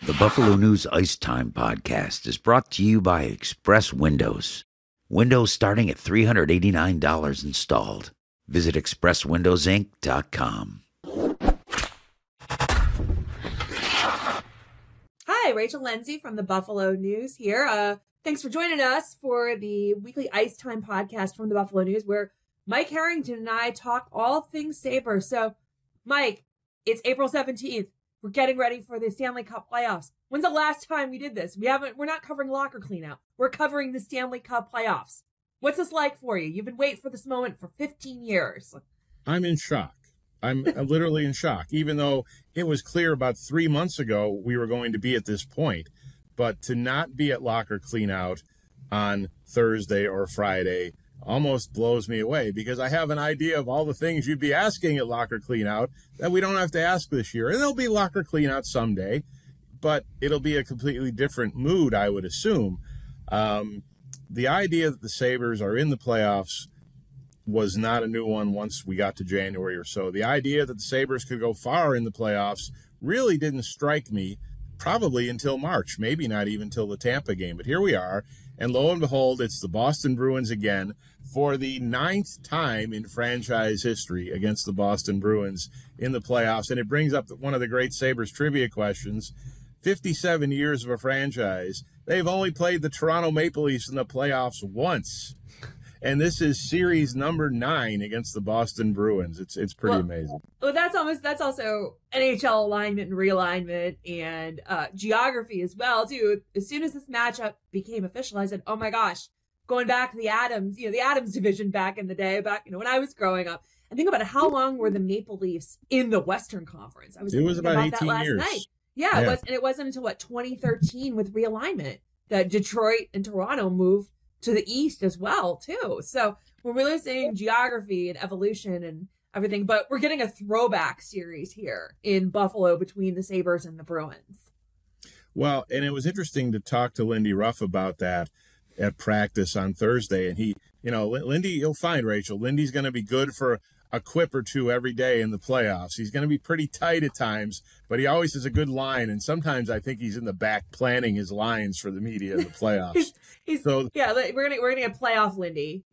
The Buffalo News Ice Time podcast is brought to you by Express Windows. Windows starting at $389 installed. Visit expresswindowsinc.com. Hi, Rachel Lindsay from the Buffalo News here. Thanks for joining us for the weekly Ice Time podcast from the Buffalo News, where Mike Harrington and I talk all things Sabres. So, Mike, it's April 17th. We're getting ready for the Stanley Cup playoffs. When's the last time we did this? We're not covering locker cleanout. We're covering the Stanley Cup playoffs. What's this like for you? You've been waiting for this moment for 15 years. I'm in shock. I'm literally in shock, even though it was clear about 3 months ago we were going to be at this point. But to not be at locker cleanout on Thursday or Friday almost blows me away, because I have an idea of all the things you'd be asking at locker cleanout that we don't have to ask this year. And there'll be locker cleanout someday, but it'll be a completely different mood, I would assume. The idea that the Sabres are in the playoffs was not a new one once we got to January or so. The idea that the Sabres could go far in the playoffs really didn't strike me probably until March, maybe not even till the Tampa game. But here we are, and lo and behold, it's the Boston Bruins again for the 9th time in franchise history against the Boston Bruins in the playoffs. And it brings up one of the great Sabres trivia questions. 57 years of a franchise, they've only played the Toronto Maple Leafs in the playoffs once. And this is series number 9 against the Boston Bruins. It's pretty amazing. Well, that's also NHL alignment and realignment and geography as well, too. As soon as this matchup became official, I said, oh my gosh, going back to the Adams division back in the day, when I was growing up. And think about it, how long were the Maple Leafs in the Western Conference? It was about 18 that last years. night. Yeah, it was, and it wasn't until 2013 with realignment that Detroit and Toronto moved to the East as well, too. So we're really seeing geography and evolution and everything, but we're getting a throwback series here in Buffalo between the Sabres and the Bruins. Well, and it was interesting to talk to Lindy Ruff about that at practice on Thursday. And he, Lindy, you'll find, Rachel, Lindy's going to be good for a quip or two every day in the playoffs. He's going to be pretty tight at times, but he always has a good line. And sometimes I think he's in the back planning his lines for the media in the playoffs. We're gonna get playoff Lindy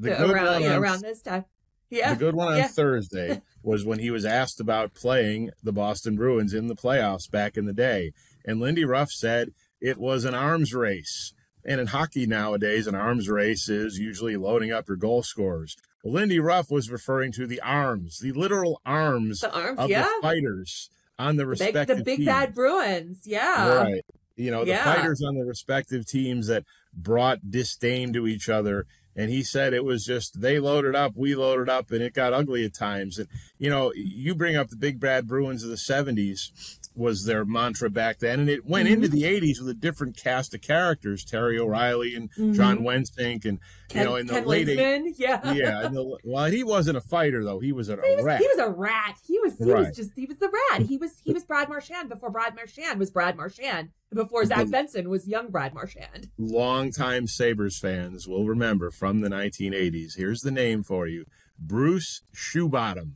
around this time. Yeah, the good one on Thursday was when he was asked about playing the Boston Bruins in the playoffs back in the day, and Lindy Ruff said it was an arms race. And in hockey nowadays, an arms race is usually loading up your goal scorers. Well, Lindy Ruff was referring to the arms, the literal arms of the fighters on the respective teams. The big bad Bruins, Right. The fighters on the respective teams that brought disdain to each other. And he said it was just they loaded up, we loaded up, and it got ugly at times. And, you bring up the big bad Bruins of the 70s was their mantra back then. And it went into the 80s with a different cast of characters, Terry O'Reilly and John Wensink. And, in the late 80s. Yeah. Well, he wasn't a fighter, though. He was a rat. He was a rat. He was the rat. He was Brad Marchand before Brad Marchand was Brad Marchand. Before Zach Benson was young Brad Marchand. Longtime Sabres fans will remember from the 1980s. Here's the name for you. Bruce Shoebottom.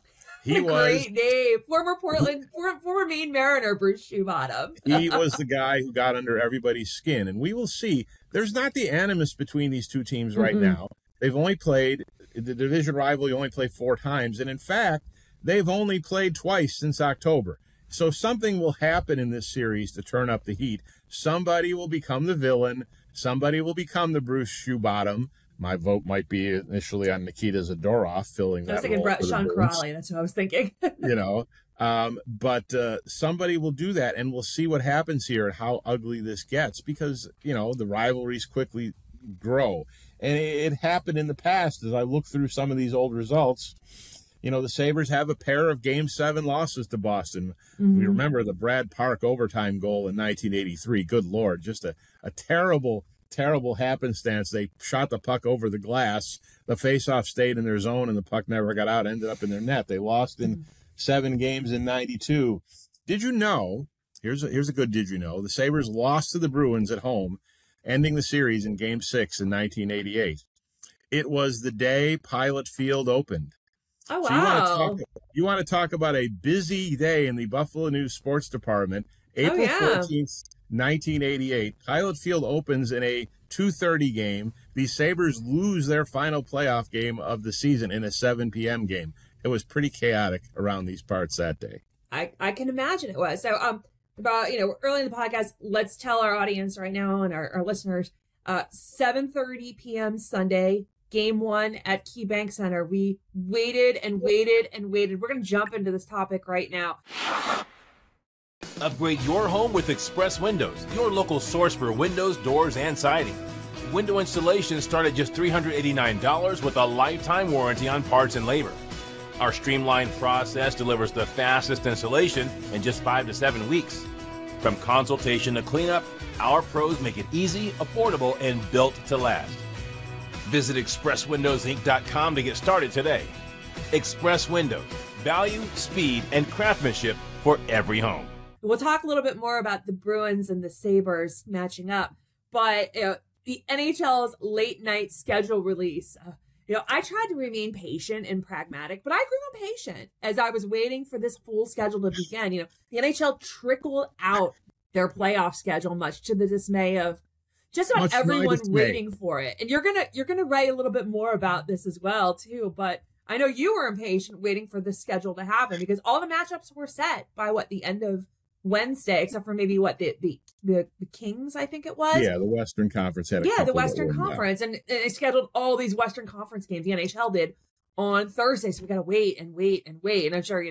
Great name. Former Maine Mariner, Bruce Shoebottom. He was the guy who got under everybody's skin. And we will see, there's not the animus between these two teams right now. They've only played, the division rivalry only played 4 times. And in fact, they've only played twice since October. So something will happen in this series to turn up the heat. Somebody will become the villain. Somebody will become the Bruce Shoebottom. My vote might be initially on Nikita Zadorov filling that role. I was thinking Sean Crawley. That's what I was thinking. But somebody will do that, and we'll see what happens here and how ugly this gets, because, the rivalries quickly grow. And it happened in the past. As I look through some of these old results, the Sabres have a pair of Game 7 losses to Boston. We remember the Brad Park overtime goal in 1983. Good Lord, just a terrible happenstance. They shot the puck over the glass. The faceoff stayed in their zone, and the puck never got out, ended up in their net. They lost in 7 games in 92. Did you know, here's a good did you know, the Sabres lost to the Bruins at home, ending the series in Game 6 in 1988. It was the day Pilot Field opened. Oh, wow. So you want to talk about a busy day in the Buffalo News sports department. April yeah. 14th, 1988. Pilot Field opens in a 2:30 game. The Sabres lose their final playoff game of the season in a 7 p.m. game. It was pretty chaotic around these parts that day. I can imagine it was. So about early in the podcast, let's tell our audience right now and our listeners, 7:30 p.m. Sunday, game 1 at KeyBank Center. We waited and waited and waited. We're going to jump into this topic right now. Upgrade your home with Express Windows, your local source for windows, doors, and siding. Window installations start at just $389 with a lifetime warranty on parts and labor. Our streamlined process delivers the fastest installation in just 5 to 7 weeks. From consultation to cleanup, our pros make it easy, affordable, and built to last. Visit ExpressWindowsInc.com to get started today. Express Windows, value, speed, and craftsmanship for every home. We'll talk a little bit more about the Bruins and the Sabres matching up, but the NHL's late night schedule release. I tried to remain patient and pragmatic, but I grew impatient as I was waiting for this full schedule to begin. The NHL trickled out their playoff schedule, much to the dismay of just about everyone waiting for it. And you're gonna write a little bit more about this as well too. But I know you were impatient waiting for this schedule to happen because all the matchups were set by the end of Wednesday, except for maybe the Kings, I think it was. Yeah, the Western Conference had the Western Conference, and they scheduled all these Western Conference games. The NHL did on Thursday, so we got to wait and wait and wait. And I'm sure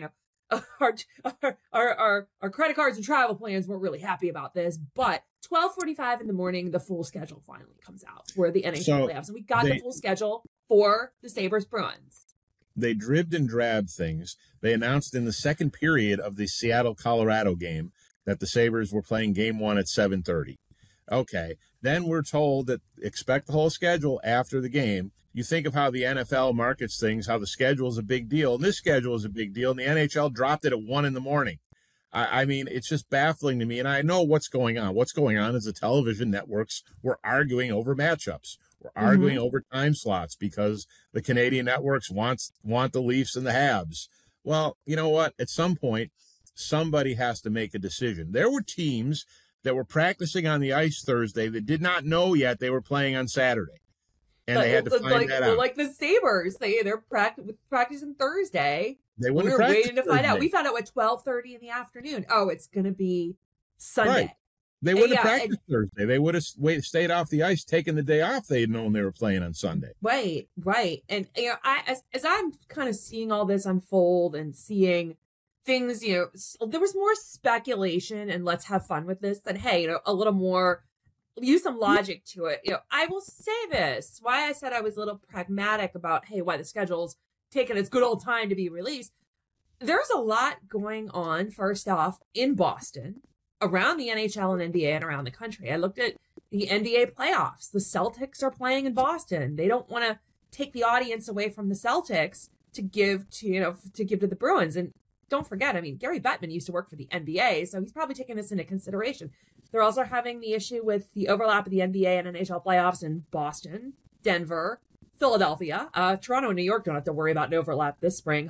our credit cards and travel plans weren't really happy about this, but 12:45 in the morning, the full schedule finally comes out for the NHL playoffs, and we got the full schedule for the Sabres Bruins. They dribbed and drabbed things. They announced in the second period of the Seattle-Colorado game that the Sabres were playing game 1 at 7:30. Okay. Then we're told that expect the whole schedule after the game. You think of how the NFL markets things, how the schedule is a big deal. And this schedule is a big deal. And the NHL dropped it at 1 in the morning. I mean, it's just baffling to me. And I know what's going on. What's going on is the television networks were arguing over matchups. We're arguing over time slots because the Canadian networks want the Leafs and the Habs. Well, you know what? At some point, somebody has to make a decision. There were teams that were practicing on the ice Thursday that did not know yet they were playing on Saturday. And they had to find that out. Like the Sabres, they're practicing Thursday. They were waiting to find out. We found out at 12:30 in the afternoon. Oh, it's going to be Sunday. Right. They wouldn't have practiced Thursday. They would have stayed off the ice, taken the day off. They'd known they were playing on Sunday. Right. And as I'm kind of seeing all this unfold and seeing things, there was more speculation and let's have fun with this than a little more. Use some logic to it. I will say this, why I said I was a little pragmatic about, why the schedule's taken its good old time to be released. There's a lot going on, first off, in Boston, around the NHL and NBA and around the country. I looked at the NBA playoffs. The Celtics are playing in Boston. They don't want to take the audience away from the Celtics to give to the Bruins. And don't forget, Gary Bettman used to work for the NBA, so he's probably taking this into consideration. They're also having the issue with the overlap of the NBA and NHL playoffs in Boston, Denver, Philadelphia. Toronto and New York don't have to worry about an overlap this spring.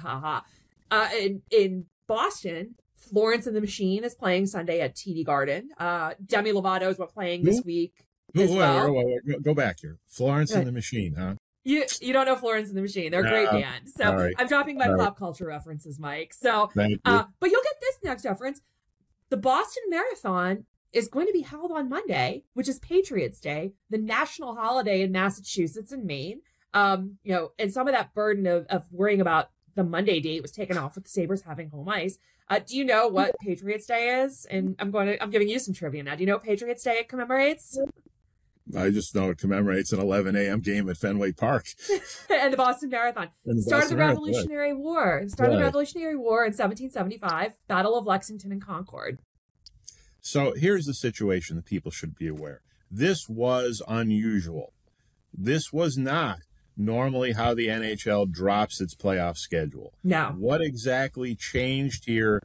In Boston, Florence and the Machine is playing Sunday at TD Garden. Demi Lovato is playing this week as well. Go back here. Florence and the Machine, huh? You don't know Florence and the Machine. They're a great band. So right. I'm dropping my pop culture references, Mike. So, but you'll get this next reference. The Boston Marathon is going to be held on Monday, which is Patriots Day, the national holiday in Massachusetts and Maine. And some of that burden of worrying about the Monday date was taken off with the Sabres having home ice. Do you know what Patriots Day is? And I'm giving you some trivia now. Do you know what Patriots Day commemorates? I just know it commemorates an 11 a.m. game at Fenway Park. And the Boston Marathon. Start of the Revolutionary War. Start of the Revolutionary War in 1775, Battle of Lexington and Concord. So here's the situation that people should be aware. This was unusual. This was not normally how the NHL drops its playoff schedule. No. What exactly changed here?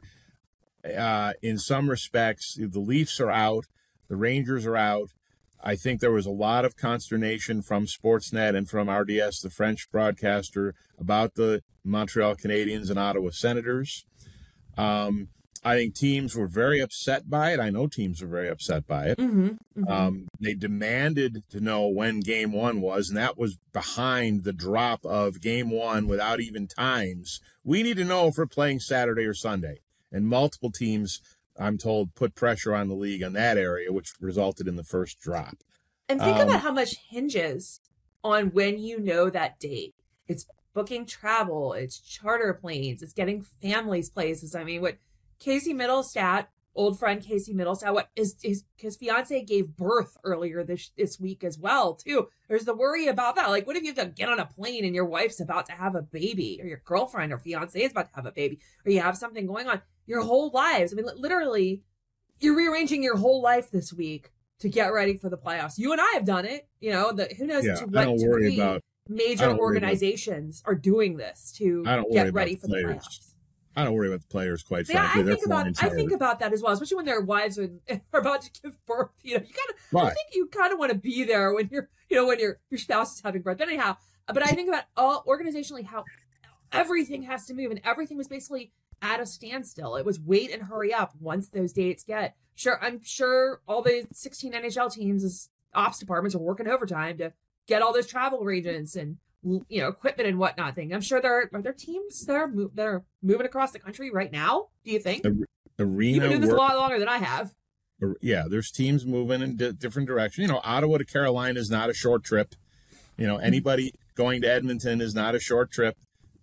In some respects, the Leafs are out. The Rangers are out. I think there was a lot of consternation from Sportsnet and from RDS, the French broadcaster, about the Montreal Canadiens and Ottawa Senators. I think teams were very upset by it. I know teams were very upset by it. They demanded to know when game one was, and that was behind the drop of game one without even times. We need to know if we're playing Saturday or Sunday. And multiple teams, I'm told, put pressure on the league on that area, which resulted in the first drop. And think about how much hinges on when you know that date. It's booking travel, it's charter planes, it's getting families places. I mean, what Casey Middlestat, old friend Casey Middlestat, what is his fiance gave birth earlier this week as well, too. There's the worry about that. Like, what if you have to get on a plane and your wife's about to have a baby, or your girlfriend or fiance is about to have a baby, or you have something going on your whole lives? I mean, literally, you're rearranging your whole life this week to get ready for the playoffs. You and I have done it. You know, who knows to what degree major organizations are doing this to get ready for the playoffs. I don't worry about the players, quite frankly. I think about that as well, especially when their wives are about to give birth. You know, I think you kind of want to be there when your spouse is having birth. But anyhow, but I think about organizationally how everything has to move, and everything was basically at a standstill. It was wait and hurry up once those dates get. I'm sure all the 16 NHL teams' ops departments are working overtime to get all those travel arrangements and equipment and whatnot thing. I'm sure are there teams that are moving across the country right now? Do you think? Arena You've been doing this a lot longer than I have. Yeah, there's teams moving in different directions. Ottawa to Carolina is not a short trip. Anybody going to Edmonton is not a short trip.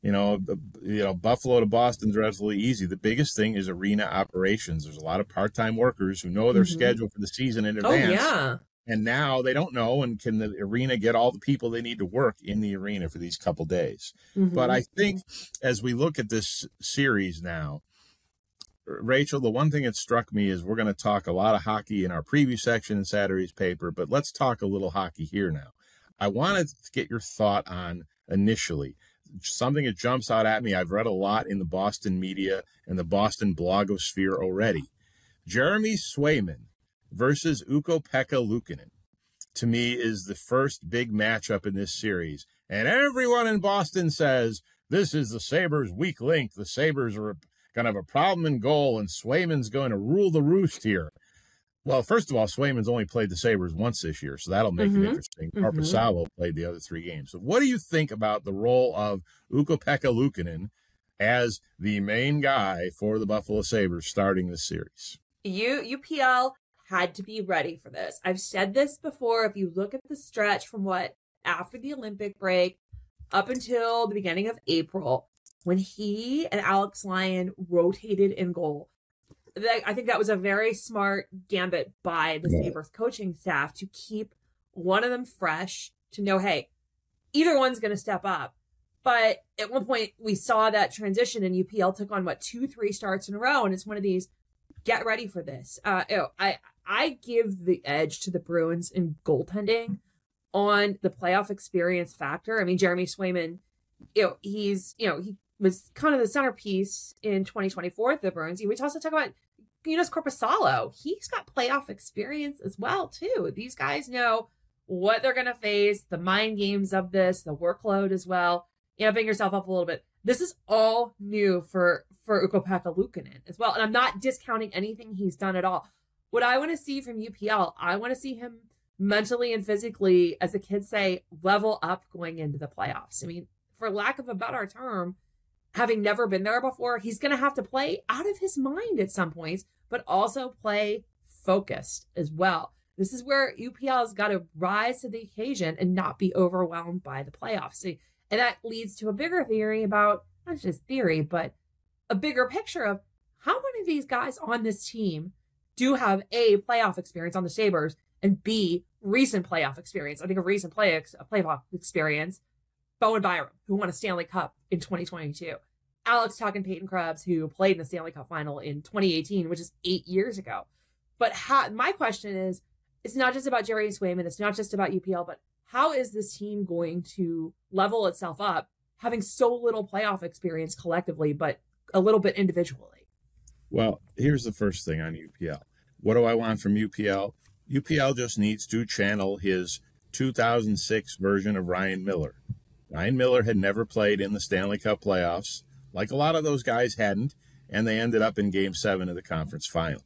Buffalo to Boston is relatively easy. The biggest thing is arena operations. There's a lot of part-time workers who know their schedule for the season in advance. Oh, yeah. And now they don't know, and can the arena get all the people they need to work in the arena for these couple days? But I think as we look at this series now, Rachel, the one thing that struck me is we're going to talk a lot of hockey in our preview section in Saturday's paper, but let's talk a little hockey here now. I wanted to get your thought on initially something that jumps out at me. I've read a lot in the Boston media and the Boston blogosphere already. Jeremy Swayman versus Ukko-Pekka Luukkonen, to me, is the first big matchup in this series. And everyone in Boston says, this is the Sabres' weak link. The Sabres are going to have a problem in goal, and Swayman's going to rule the roost here. Well, first of all, Swayman's only played the Sabres once this year, so that'll make it interesting. Korpisalo played the other 3 games. So what do you think about the role of Ukko-Pekka Luukkonen as the main guy for the Buffalo Sabres starting this series? UPL had to be ready for this. I've said this before. If you look at the stretch from after the Olympic break up until the beginning of April, when he and Alex Lyon rotated in goal, I think that was a very smart gambit by the Sabres coaching staff to keep one of them fresh, to know, hey, either one's going to step up. But at one point we saw that transition, and UPL took on 2-3 starts in a row. And it's one of these, get ready for this. I give the edge to the Bruins in goaltending on the playoff experience factor. I mean, Jeremy Swayman, he was kind of the centerpiece in 2024 at the Bruins. We also talk about Joonas Korpisalo. He's got playoff experience as well, too. These guys know what they're going to face, the mind games of this, the workload as well. Amping yourself up a little bit. This is all new for Ukko-Pekka Luukkonen as well. And I'm not discounting anything he's done at all. What I want to see from UPL, I want to see him mentally and physically, as the kids say, level up going into the playoffs. I mean, for lack of a better term, having never been there before, he's going to have to play out of his mind at some points, but also play focused as well. This is where UPL has got to rise to the occasion and not be overwhelmed by the playoffs. And that leads to a bigger theory about, not just theory, but a bigger picture of how many of these guys on this team do have A, playoff experience on the Sabres, and B, recent playoff experience. I think a recent playoff experience, Bowen Byram, who won a Stanley Cup in 2022. Alex Tuch and Peyton Krebs, who played in the Stanley Cup final in 2018, which is 8 years ago. But my question is, it's not just about Jerry Swayman, it's not just about UPL, but how is this team going to level itself up, having so little playoff experience collectively, but a little bit individually? Well, here's the first thing on UPL. What do I want from UPL? UPL just needs to channel his 2006 version of Ryan Miller. Ryan Miller had never played in the Stanley Cup playoffs, like a lot of those guys hadn't, and they ended up in Game 7 of the conference final.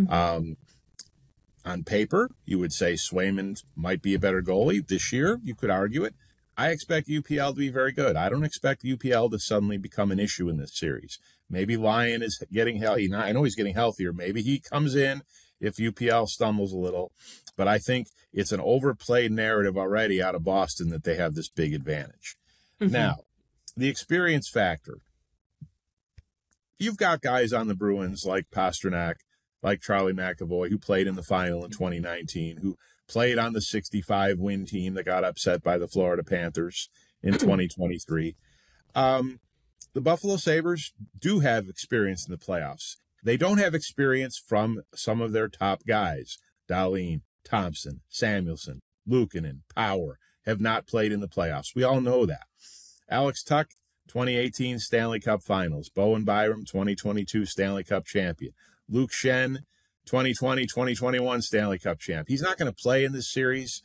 On paper, you would say Swayman might be a better goalie. This year, you could argue it. I expect UPL to be very good. I don't expect UPL to suddenly become an issue in this series. Maybe Lyon is getting healthy. I know he's getting healthier. Maybe he comes in if UPL stumbles a little. But I think it's an overplayed narrative already out of Boston that they have this big advantage. Now, the experience factor. You've got guys on the Bruins like Pastrnak, like Charlie McAvoy, who played in the final in 2019, who played on the 65-win team that got upset by the Florida Panthers in 2023. The Buffalo Sabres do have experience in the playoffs. They don't have experience from some of their top guys. Dahlin, Thompson, Samuelsson, Luukkonen, Power have not played in the playoffs. We all know that. Alex Tuch, 2018 Stanley Cup Finals. Bowen Byram, 2022 Stanley Cup champion. Luke Schenn, 2020-2021 Stanley Cup champ. He's not going to play in this series,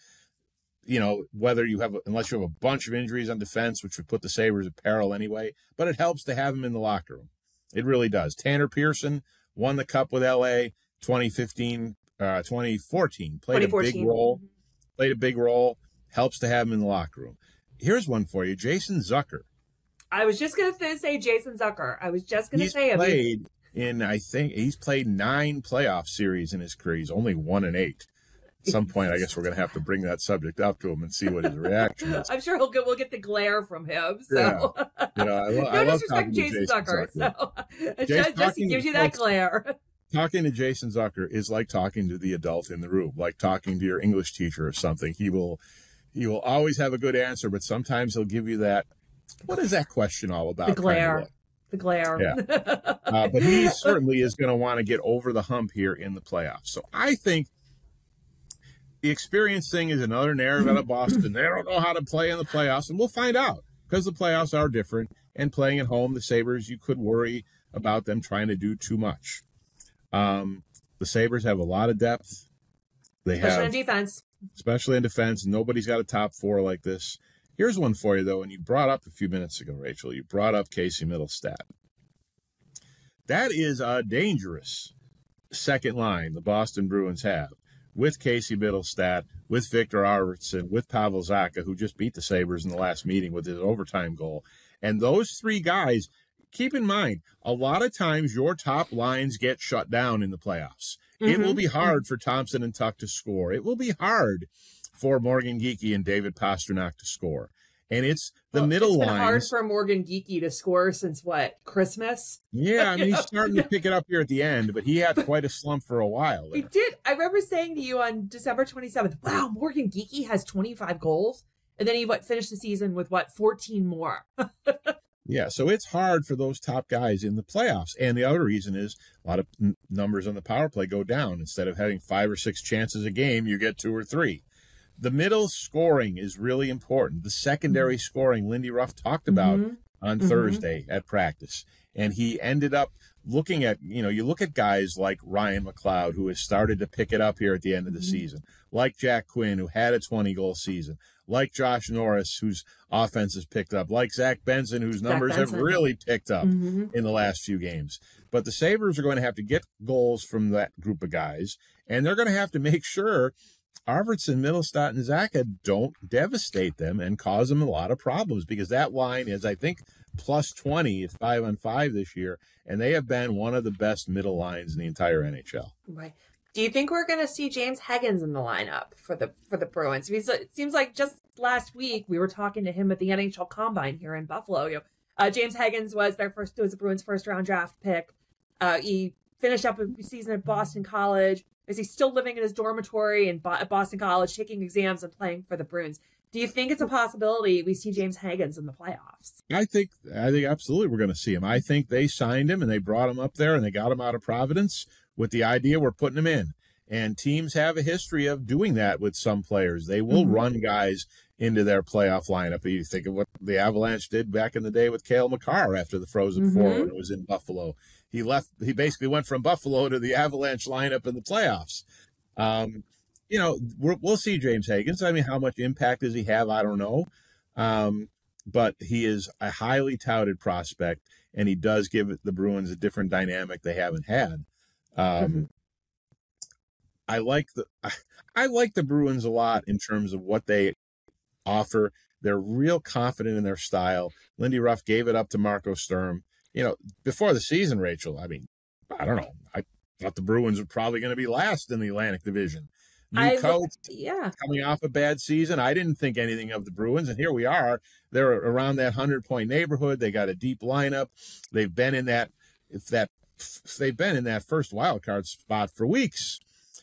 unless you have a bunch of injuries on defense, which would put the Sabres at peril anyway. But it helps to have him in the locker room. It really does. Tanner Pearson won the Cup with LA 2014, played a big role, helps to have him in the locker room. Here's one for you, Jason Zucker. I was just going to say Jason Zucker. I was just going to say him. I think he's played 9 playoff series in his career. He's only 1-8. At some point, I guess we're going to have to bring that subject up to him and see what his reaction is. I'm sure we'll get the glare from him. So. Yeah. I love talking to Jason Zucker. So Jesse gives you that glare. Talking to Jason Zucker is like talking to the adult in the room, like talking to your English teacher or something. He will always have a good answer, but sometimes he'll give you that. What is that question all about? The glare. The glare. Yeah. But he certainly is going to want to get over the hump here in the playoffs. So I think the experience thing is another narrative out of Boston. They don't know how to play in the playoffs, and we'll find out because the playoffs are different. And playing at home, the Sabres, you could worry about them trying to do too much. The Sabres have a lot of depth. Especially in defense. Especially in defense. Nobody's got a top 4 like this. Here's one for you, though, and you brought up a few minutes ago, Rachel. You brought up Casey Middlestat. That is a dangerous second line the Boston Bruins have with Casey Middlestat, with Victor Arvidsson, with Pavel Zacha, who just beat the Sabres in the last meeting with his overtime goal. And those 3 guys, keep in mind, a lot of times your top lines get shut down in the playoffs. It will be hard for Thompson and Tuch to score. It will be hard for Morgan Geekie and David Pastrnak to score. And it's the middle line. It's been hard for Morgan Geekie to score since Christmas? Yeah, I mean, he's starting to pick it up here at the end, but he had quite a slump for a while. He did. I remember saying to you on December 27th, wow, Morgan Geekie has 25 goals. And then he finished the season with 14 more. Yeah, so it's hard for those top guys in the playoffs. And the other reason is a lot of numbers on the power play go down. Instead of having 5 or 6 chances a game, you get 2 or 3. The middle scoring is really important. The secondary scoring, Lindy Ruff talked about on Thursday at practice. And he ended up looking at, you look at guys like Ryan McLeod, who has started to pick it up here at the end of the season, like Jack Quinn, who had a 20-goal season, like Josh Norris, whose offense has picked up, like Zach Benson, whose numbers have really picked up in the last few games. But the Sabres are going to have to get goals from that group of guys, and they're going to have to make sure Arvidsson, Middlestat, and Zacha don't devastate them and cause them a lot of problems, because that line is, I think, plus 20 at 5-on-5 this year, and they have been one of the best middle lines in the entire NHL. Right. Do you think we're going to see James Higgins in the lineup for the Bruins? It seems like just last week we were talking to him at the NHL Combine here in Buffalo. James Higgins was the Bruins' first-round draft pick. He finished up a season at Boston College. Is he still living in his dormitory at Boston College, taking exams and playing for the Bruins? Do you think it's a possibility we see James Higgins in the playoffs? I think absolutely we're going to see him. I think they signed him and they brought him up there and they got him out of Providence with the idea we're putting him in. And teams have a history of doing that with some players. They will run guys into their playoff lineup. You think of what the Avalanche did back in the day with Cale Makar after the Frozen Four when it was in Buffalo. He basically went from Buffalo to the Avalanche lineup in the playoffs. We'll see James Higgins. I mean, how much impact does he have? I don't know. But he is a highly touted prospect. and he does give the Bruins a different dynamic they haven't had. I like the Bruins a lot in terms of what they offer. They're real confident in their style. Lindy Ruff gave it up to Marco Sturm. Before the season, Rachel, I mean, I don't know. I thought the Bruins were probably going to be last in the Atlantic Division. New coach, coming off a bad season. I didn't think anything of the Bruins, and here we are. They're around that 100-point neighborhood. They got a deep lineup. They've been in that first wild card spot for weeks.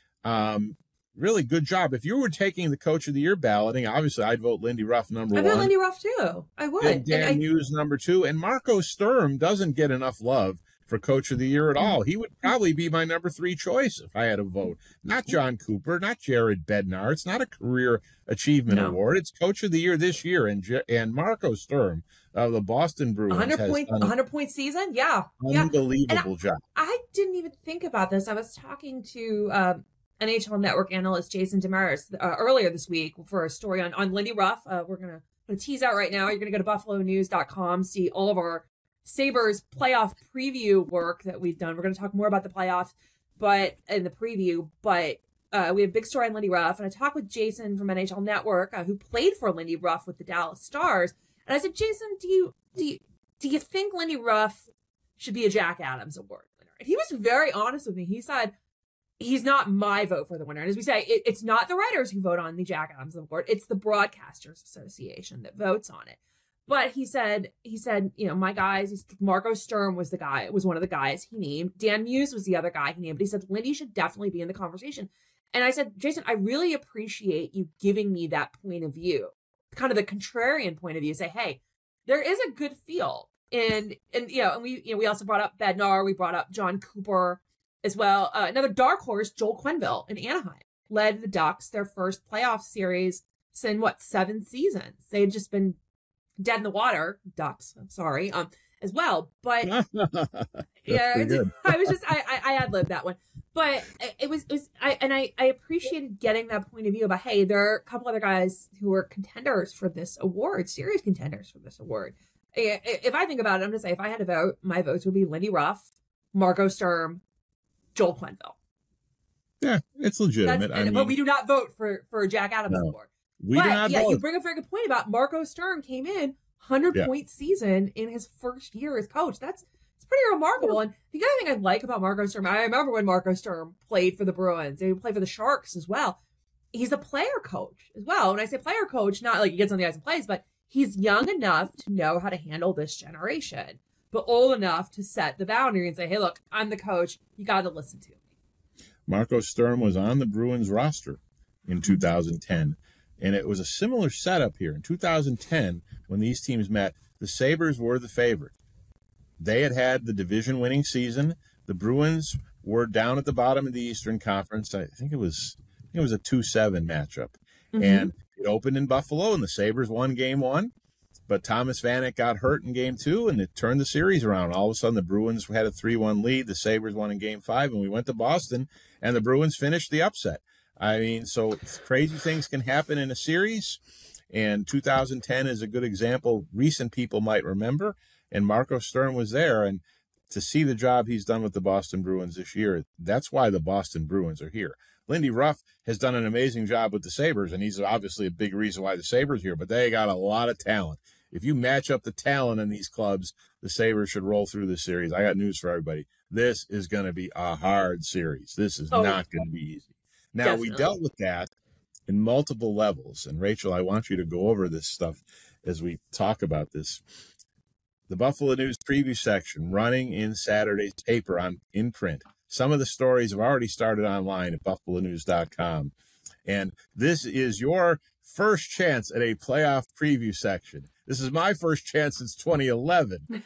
Really good job. If you were taking the Coach of the Year balloting, obviously I'd vote Lindy Ruff number one. I vote Lindy Ruff too. I would. Dan Muse number two. And Marco Sturm doesn't get enough love for Coach of the Year at all. He would probably be my number 3 choice if I had a vote. Not John Cooper, not Jared Bednar. It's not a career achievement award. It's Coach of the Year this year. And Marco Sturm of the Boston Bruins 100-point season? Yeah. Unbelievable job. I didn't even think about this. I was talking to NHL Network analyst Jason Demaris earlier this week for a story on Lindy Ruff. We're going to tease out right now. You're going to go to buffalonews.com, see all of our Sabres playoff preview work that we've done. We're going to talk more about the playoffs in the preview, but we have a big story on Lindy Ruff. And I talked with Jason from NHL Network, who played for Lindy Ruff with the Dallas Stars. And I said, Jason, do you think Lindy Ruff should be a Jack Adams Award winner? And he was very honest with me. He said, he's not my vote for the winner. And as we say, it's not the writers who vote on the Jack Adams Award. It's the Broadcasters Association that votes on it. But he said, my guys, Marco Sturm was one of the guys he named. Dan Muse was the other guy he named. But he said, Lindy should definitely be in the conversation. And I said, Jason, I really appreciate you giving me that point of view, kind of the contrarian point of view. Say, hey, there is a good feel. And we also brought up Bednar. We brought up John Cooper as well. Another dark horse, Joel Quenneville in Anaheim, led the Ducks their first playoff series in 7 seasons. They had just been dead in the water, Ducks. I'm sorry, as well. But yeah, I ad-libbed that one. But I appreciated getting that point of view about, hey, there are a couple other guys who are contenders for this award, serious contenders for this award. If I think about it, I'm going to say if I had to vote, my votes would be Lindy Ruff, Marco Sturm, Joel Quenneville. Yeah, it's legitimate. But we do not vote for Jack Adams Award. We do not vote. You bring a very good point about Marco Sturm came in 100-point season in his first year as coach. It's pretty remarkable. And the other thing I like about Marco Sturm, I remember when Marco Sturm played for the Bruins. He played for the Sharks as well. He's a player coach as well. When I say player coach, not like he gets on the ice and plays, but he's young enough to know how to handle this generation, but old enough to set the boundary and say, hey, look, I'm the coach. You got to listen to me. Marco Sturm was on the Bruins roster in 2010. And it was a similar setup here. In 2010, when these teams met, the Sabres were the favorite. They had the division-winning season. The Bruins were down at the bottom of the Eastern Conference. I think it was a 2-7 matchup. Mm-hmm. And it opened in Buffalo, and the Sabres won Game 1. But Thomas Vanek got hurt in Game 2, and it turned the series around. All of a sudden, the Bruins had a 3-1 lead. The Sabres won in Game 5, and we went to Boston, and the Bruins finished the upset. I mean, so crazy things can happen in a series, and 2010 is a good example recent people might remember, and Marco Sturm was there, and to see the job he's done with the Boston Bruins this year, that's why the Boston Bruins are here. Lindy Ruff has done an amazing job with the Sabres, and he's obviously a big reason why the Sabres are here, but they got a lot of talent. If you match up the talent in these clubs, the Sabres should roll through this series. I got news for everybody. This is going to be a hard series. This is not going to be easy. Now, Definitely. We dealt with that in multiple levels. And, Rachel, I want you to go over this stuff as we talk about this. The Buffalo News preview section running in Saturday's paper in print. Some of the stories have already started online at buffalonews.com. And this is your first chance at a playoff preview section. This is my first chance since 2011.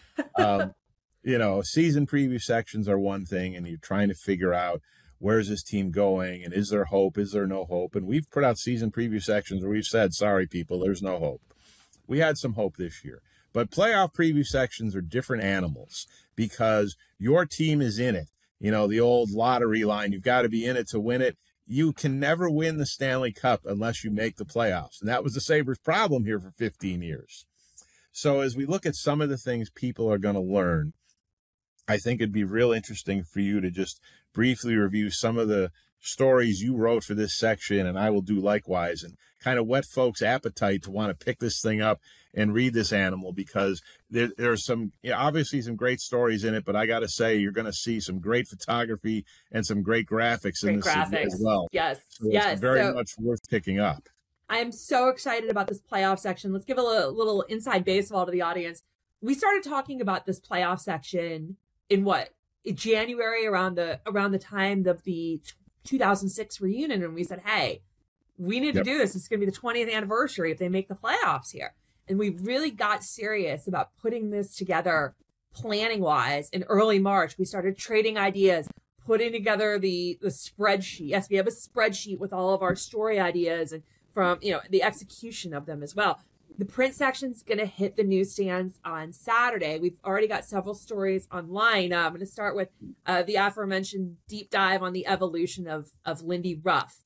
Season preview sections are one thing, and you're trying to figure out, where's this team going? And is there hope? Is there no hope? And we've put out season preview sections where we've said, sorry, people, there's no hope. We had some hope this year. But playoff preview sections are different animals because your team is in it. The old lottery line, you've got to be in it to win it. You can never win the Stanley Cup unless you make the playoffs. And that was the Sabres' problem here for 15 years. So as we look at some of the things people are going to learn, I think it'd be real interesting for you to just briefly review some of the stories you wrote for this section, and I will do likewise, and kind of whet folks' appetite to want to pick this thing up and read this animal, because there's some, obviously some great stories in it, but I got to say, you're going to see some great photography and some great graphics in this as well. Yes. So it's very much worth picking up. I am so excited about this playoff section. Let's give a little inside baseball to the audience. We started talking about this playoff section in January, around the time of the 2006 reunion, and we said, hey, we need to do this. It's going to be the 20th anniversary if they make the playoffs here. And we really got serious about putting this together planning wise. In early March, we started trading ideas, putting together the spreadsheet. Yes, we have a spreadsheet with all of our story ideas and from, the execution of them as well. The print section's going to hit the newsstands on Saturday. We've already got several stories online. I'm going to start with the aforementioned deep dive on the evolution of Lindy Ruff.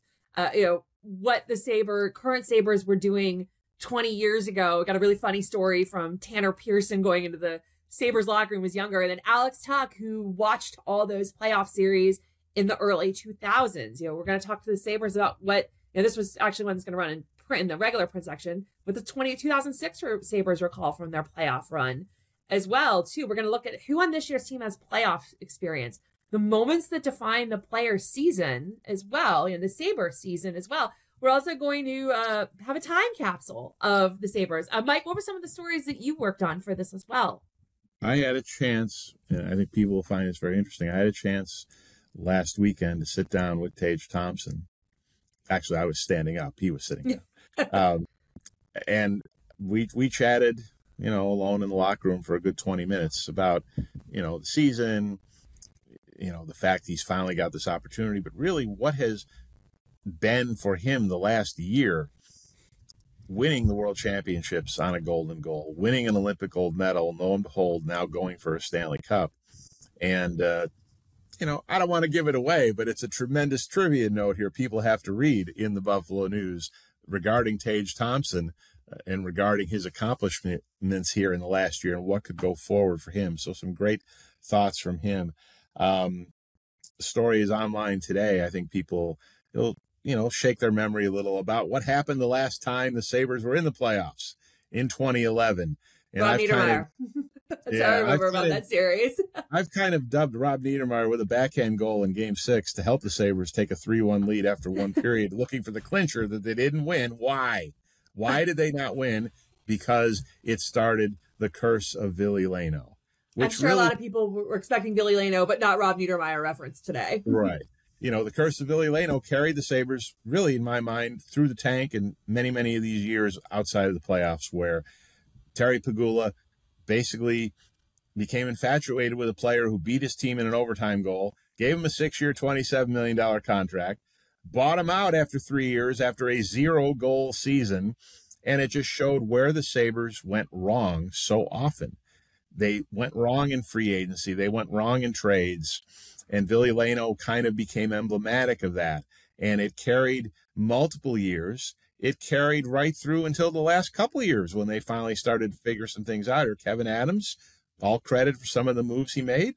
What the current Sabres were doing 20 years ago. We got a really funny story from Tanner Pearson going into the Sabres locker room was younger. And then Alex Tuck, who watched all those playoff series in the early 2000s. We're going to talk to the Sabres about what, this was actually one that's going to run in print in the regular print section, with the 2006 Sabres recall from their playoff run as well, too. We're going to look at who on this year's team has playoff experience, the moments that define the player's season as well, the Sabres season as well. We're also going to have a time capsule of the Sabres. Mike, what were some of the stories that you worked on for this as well? I had a chance, and I think people will find this very interesting. I had a chance last weekend to sit down with Tage Thompson. Actually, I was standing up. He was sitting down. And we chatted, alone in the locker room for a good 20 minutes about, the season, the fact he's finally got this opportunity, but really what has been for him the last year, winning the World Championships on a golden goal, winning an Olympic gold medal, lo and behold, now going for a Stanley Cup. And, I don't want to give it away, but it's a tremendous trivia note here people have to read in the Buffalo News regarding Tage Thompson and regarding his accomplishments here in the last year and what could go forward for him. So some great thoughts from him. The story is online today. I think people will, shake their memory a little about what happened the last time the Sabres were in the playoffs in 2011. And Rob Niedermayer. That's how I remember about that series. I've kind of dubbed Rob Niedermayer with a backhand goal in Game 6 to help the Sabres take a 3-1 lead after one period, looking for the clincher that they didn't win. Why? Why did they not win? Because it started the curse of Ville Leino. I'm sure a lot of people were expecting Ville Leino, but not Rob Niedermayer reference today. Right. The curse of Ville Leino carried the Sabres, really, in my mind, through the tank and many, many of these years outside of the playoffs, where Terry Pegula basically became infatuated with a player who beat his team in an overtime goal, gave him a 6-year, $27 million contract, bought him out after 3 years after a 0-goal season, and it just showed where the Sabres went wrong so often. They went wrong in free agency. They went wrong in trades. And Ville Leino kind of became emblematic of that. And it carried multiple years. It carried right through until the last couple of years when they finally started to figure some things out. Or Kevin Adams, all credit for some of the moves he made.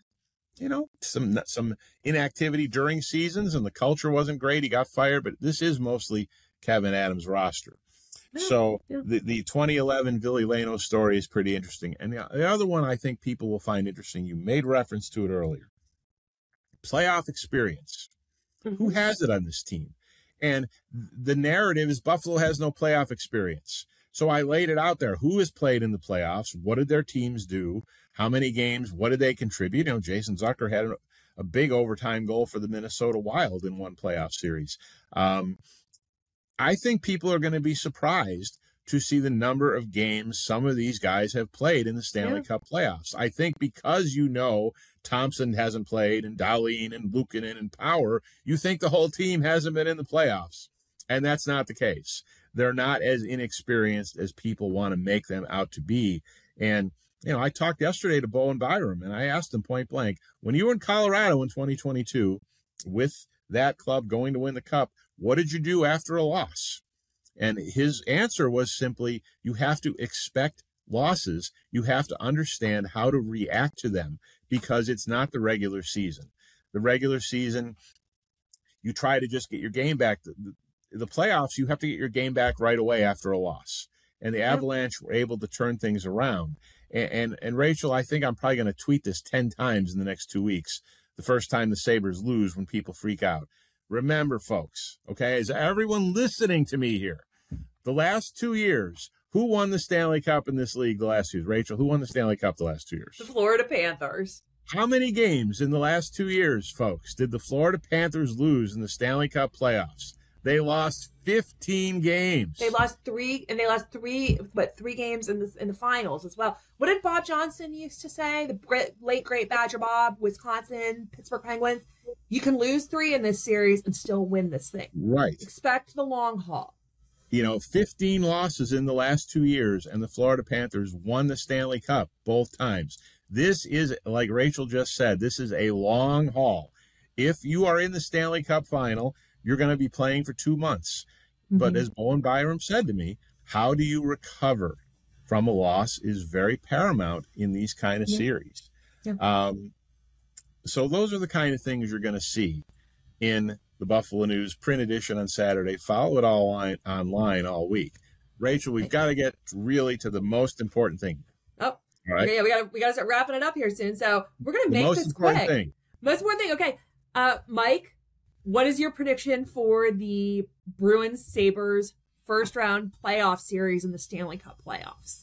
Some inactivity during seasons and the culture wasn't great. He got fired, but this is mostly Kevin Adams' roster. So the 2011 Ville Leino story is pretty interesting. And the other one I think people will find interesting, you made reference to it earlier. Playoff experience. Who has it on this team? And the narrative is Buffalo has no playoff experience. So I laid it out there. Who has played in the playoffs? What did their teams do? How many games? What did they contribute? Jason Zucker had a big overtime goal for the Minnesota Wild in one playoff series. I think people are going to be surprised to see the number of games some of these guys have played in the Stanley Cup playoffs. I think because Thompson hasn't played and Dahlin and Luukkonen and Power, you think the whole team hasn't been in the playoffs. And that's not the case. They're not as inexperienced as people want to make them out to be. And, I talked yesterday to Bowen Byram, and I asked him point blank, when you were in Colorado in 2022 with that club going to win the Cup, what did you do after a loss? And his answer was simply, you have to expect losses, you have to understand how to react to them, because it's not the regular season. The regular season, you try to just get your game back. The playoffs, you have to get your game back right away after a loss. And the Avalanche were able to turn things around. And Rachel, I think I'm probably going to tweet this 10 times in the next 2 weeks, the first time the Sabres lose, when people freak out. Remember, folks, okay, is everyone listening to me here? The last 2 years, who won the Stanley Cup in this league the last 2 years? Rachel, who won the Stanley Cup the last 2 years? The Florida Panthers. How many games in the last 2 years, folks, did the Florida Panthers lose in the Stanley Cup playoffs? They lost 15 games. They lost three games in the finals as well. What did Bob Johnson used to say? The late great Badger Bob, Wisconsin, Pittsburgh Penguins. You can lose 3 in this series and still win this thing. Right. Expect the long haul. 15 losses in the last 2 years, and the Florida Panthers won the Stanley Cup both times. This is, like Rachel just said, this is a long haul. If you are in the Stanley Cup final, you're going to be playing for 2 months. Mm-hmm. But as Bowen Byram said to me, how do you recover from a loss is very paramount in these kind of series. Yeah. So those are the kind of things you're going to see in the Buffalo News print edition on Saturday. Follow it all online all week. Rachel, we've got to get really to the most important thing. Oh, all right. Okay, we got to start wrapping it up here soon. So we're going to make this quick. Most important thing. Okay. Mike, what is your prediction for the Bruins Sabres first round playoff series in the Stanley Cup playoffs?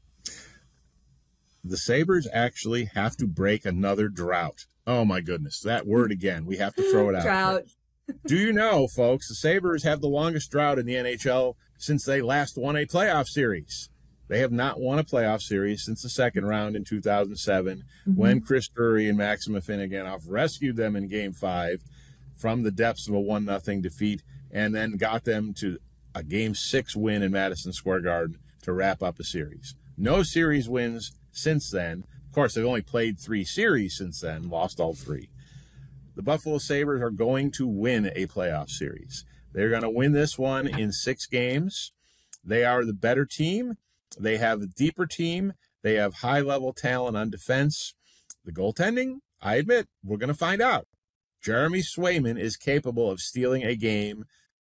The Sabres actually have to break another drought. Oh my goodness, that word again. We have to throw it out. Drought. Do you know, folks, the Sabres have the longest drought in the NHL since they last won a playoff series. They have not won a playoff series since the second round in 2007, when Chris Drury and Maxim Afinogenov rescued them in Game 5 from the depths of a 1-0 defeat, and then got them to a Game 6 win in Madison Square Garden to wrap up a series. No series wins since then. Of course, they've only played 3 series since then, lost all 3. The Buffalo Sabres are going to win a playoff series. They're going to win this one in 6 games. They are the better team. They have a deeper team. They have high-level talent on defense. The goaltending, I admit, we're going to find out. Jeremy Swayman is capable of stealing a game.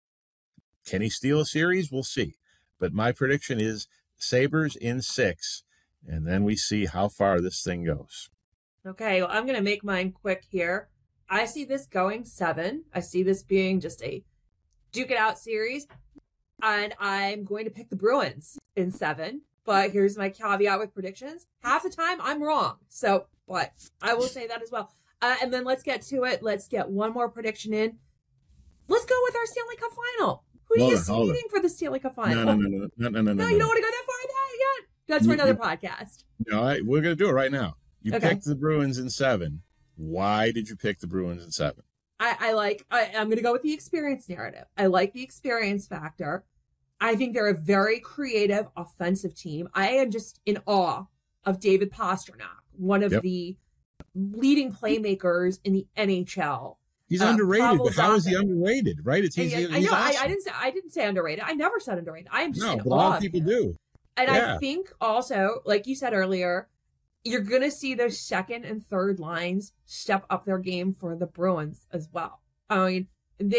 Can he steal a series? We'll see. But my prediction is Sabres in 6, and then we see how far this thing goes. Okay, well, I'm going to make mine quick here. I see this going 7. I see this being just a duke it out series. And I'm going to pick the Bruins in 7. But here's my caveat with predictions. Half the time, I'm wrong. So, but I will say that as well. And then let's get to it. Let's get one more prediction in. Let's go with our Stanley Cup final. Who are you seeding for the Stanley Cup final? No, you don't want to go that far yet? That's for another podcast. No, we're going to do it right now. You picked the Bruins in 7. Why did you pick the Bruins in 7? I'm going to go with the experience narrative. I like the experience factor. I think they're a very creative offensive team. I am just in awe of David Pastrnak, one of the leading playmakers in the NHL. He's underrated, but how is he underrated? Right? He's awesome. I didn't say underrated. I never said underrated. I am just in awe. A lot of people do. And I think also, like you said earlier, you're going to see those second and third lines step up their game for the Bruins as well. I mean,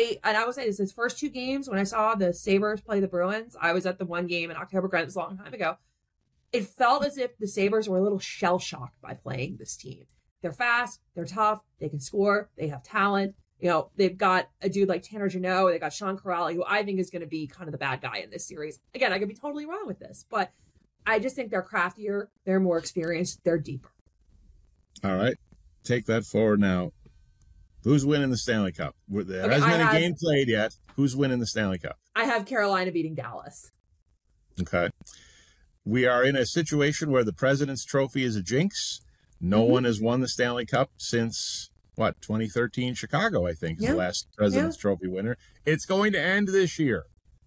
I will say this, his first 2 games, when I saw the Sabres play the Bruins, I was at the one game in October, it was a long time ago. It felt as if the Sabres were a little shell-shocked by playing this team. They're fast, they're tough, they can score, they have talent. They've got a dude like Tanner Jeannot, they've got Sean Corrali, who I think is going to be kind of the bad guy in this series. Again, I could be totally wrong with this, but I just think they're craftier, they're more experienced, they're deeper. All right. Take that forward now. Who's winning the Stanley Cup? There hasn't been a game played yet. Who's winning the Stanley Cup? I have Carolina beating Dallas. Okay. We are in a situation where the President's Trophy is a jinx. No one has won the Stanley Cup since, 2013 Chicago, I think, is the last President's Trophy winner. It's going to end this year.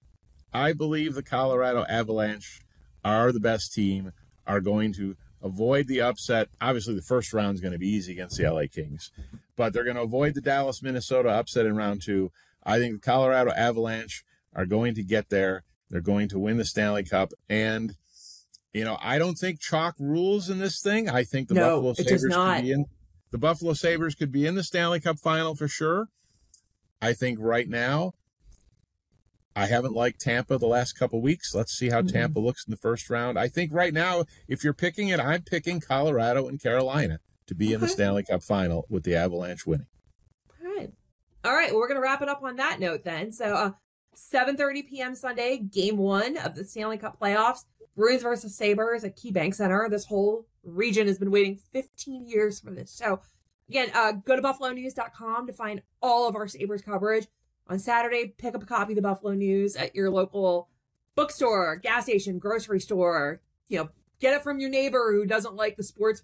I believe the Colorado Avalanche are the best team, are going to avoid the upset. Obviously, the first round is going to be easy against the LA Kings, but they're going to avoid the Dallas-Minnesota upset in round 2. I think the Colorado Avalanche are going to get there. They're going to win the Stanley Cup, and I don't think chalk rules in this thing. I think the No, Buffalo it does Sabres not. could be in. The Buffalo Sabres could be in the Stanley Cup final for sure. I think right now, I haven't liked Tampa the last couple weeks. Let's see how Tampa looks in the first round. I think right now, if you're picking it, I'm picking Colorado and Carolina to be in the Stanley Cup final with the Avalanche winning. All right. Well, we're going to wrap it up on that note then. So 7:30 p.m. Sunday, game 1 of the Stanley Cup playoffs. Bruins versus Sabres at KeyBank Center. This whole region has been waiting 15 years for this. So again, go to buffalonews.com to find all of our Sabres coverage. On Saturday, pick up a copy of the Buffalo News at your local bookstore, gas station, grocery store. Get it from your neighbor who doesn't like the sports,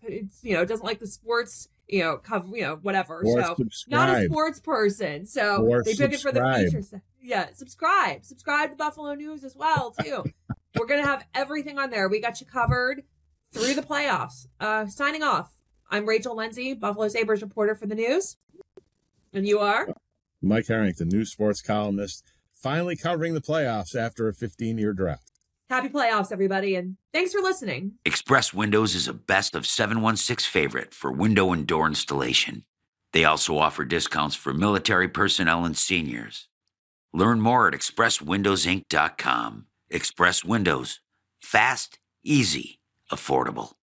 whatever. Or so subscribe. not a sports person. So Or they pick it for the subscribe. features. Yeah, subscribe to Buffalo News as well, too. We're going to have everything on there. We got you covered through the playoffs. Signing off. I'm Rachel Lindsay, Buffalo Sabres reporter for the News. And you are? Mike Harrington, news sports columnist, finally covering the playoffs after a 15-year drought. Happy playoffs, everybody, and thanks for listening. Express Windows is a best of 716 favorite for window and door installation. They also offer discounts for military personnel and seniors. Learn more at expresswindowsinc.com. Express Windows. Fast, easy, affordable.